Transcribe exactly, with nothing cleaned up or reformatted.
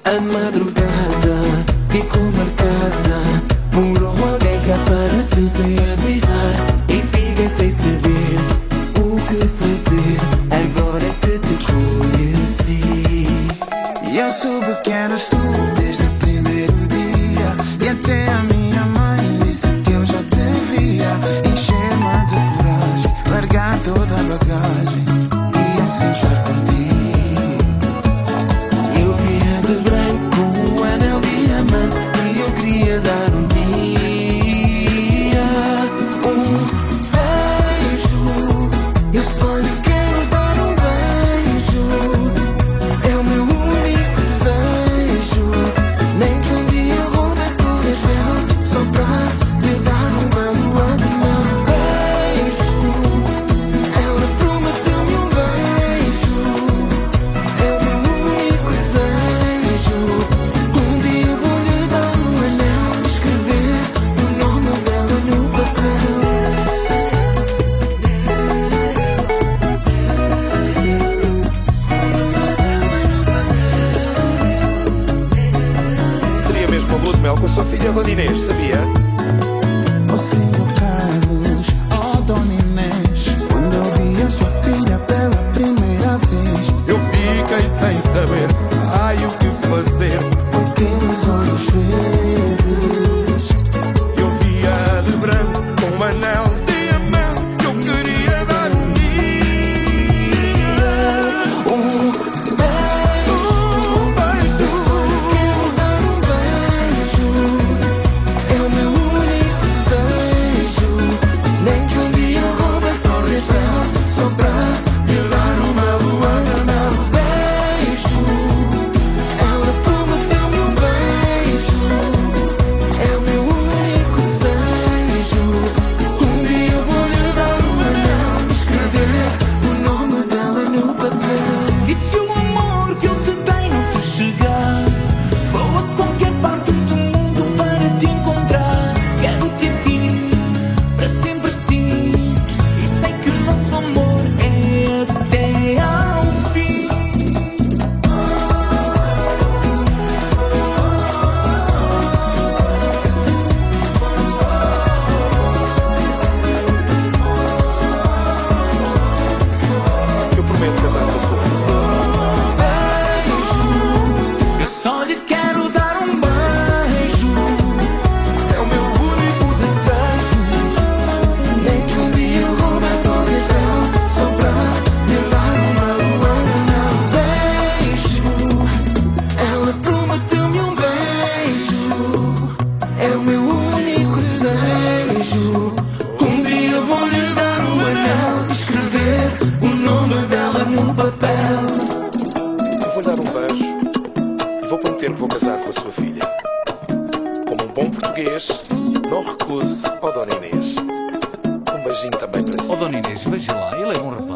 A madrugada ficou marcada por alguém que apareceu sem avisar. E fiquei sem saber o que fazer agora que te conheci. E eu soube que eras tu desde o primeiro dia. E até a minha mãe disse que eu já te via. Encher-me de coragem, largar toda a bagagem e assim estar contigo. Eu vinha de branco com um anel diamante e eu queria dar um dia um beijo. Eu só lhe quero dar um beijo. É o meu único desejo. Nem que um dia roube a Torre Eiffel só pra lhe dar uma lua de mel. Beijo. Ela prometeu-me um beijo. É o meu único desejo. Um dia eu vou lhe dar um anel, escrever o nome dela no papel. Seria mesmo a lua de mel com a sua filha Dona Inês, sabia? Ó Senhor Carlos, ó Dona Inês, quando eu vi a sua filha pela primeira vez, Eu fiquei sem saber, ai o que fazer. com aqueles olhos verdes. Eu via de branco com um anel diamante que eu queria dar um dia. Um beijo. Um beijo. Eu só lhe quero dar um beijo. É o meu único desejo. Nem que um dia roube a Torre Eiffel só pra lhe dar uma lua de mel. Beijo. Ela prometeu-me um beijo. É o meu único desejo. Um dia eu vou lhe dar um anel, escrever o nome dela no papel. E se o amor que eu te dei não te chegar, vou a qualquer parte do mundo para te encontrar. Quero-te a ti, para sempre sim. E sei que o nosso amor é até ao fim. Eu prometo casar com a sua filha. Eu só lhe quero dar um beijo. É o meu único desejo. Nem que um dia eu roube a Torre Eiffel só pra lhe dar uma lua de mel. Beijo. Ela prometeu-me um beijo. É o meu único desejo. Um dia eu vou lhe dar um anel, escrever o nome dela no papel. Eu vou-lhe dar um beijo e vou prometer que vou casar com a sua filha. Como um bom português, não recuse ao Dona Inês. Um beijinho também para si. Ó Dona Inês, veja lá, ele é bom rapaz.